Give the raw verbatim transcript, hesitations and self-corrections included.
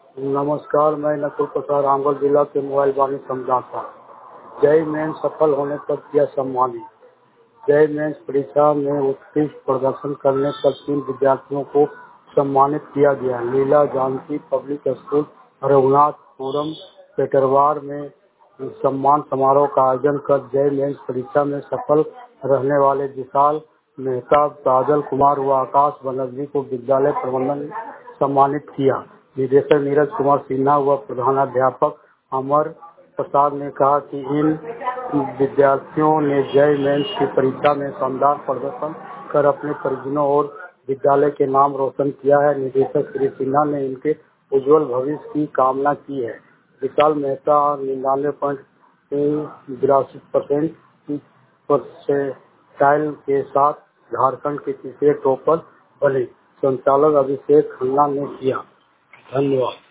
नमस्कार, मैं नकुल प्रसाद रामगढ़ जिला के मोबाइल वाणी संवाददाता। जय मेंस सफल होने पर किया सम्मानित। जय मेंस परीक्षा में उत्कृष्ट प्रदर्शन करने पर तीन विद्यार्थियों को सम्मानित किया गया। लीला जानकी पब्लिक स्कूल रघुनाथपुरम पेटरवार में सम्मान समारोह का आयोजन कर जय मेंस परीक्षा में सफल रहने वाले विशाल मेहता, काजल कुमार व आकाश बनर्जी को विद्यालय प्रबंधन ने सम्मानित किया। निदेशक नीरज कुमार सिन्हा व प्रधानाध्यापक अमर प्रसाद ने कहा कि इन विद्यार्थियों ने जय मेंस की परीक्षा में शानदार प्रदर्शन कर अपने परिजनों और विद्यालय के नाम रोशन किया है। निदेशक श्री सिन्हा ने इनके उज्जवल भविष्य की कामना की है। विशाल मेहता निन्यानवे पॉइंट बिरासी परसेंट परसेंटाइल के साथ झारखंड के तीसरे टॉपर बने। संचालक अभिषेक खन्ना ने किया। धन्यवाद।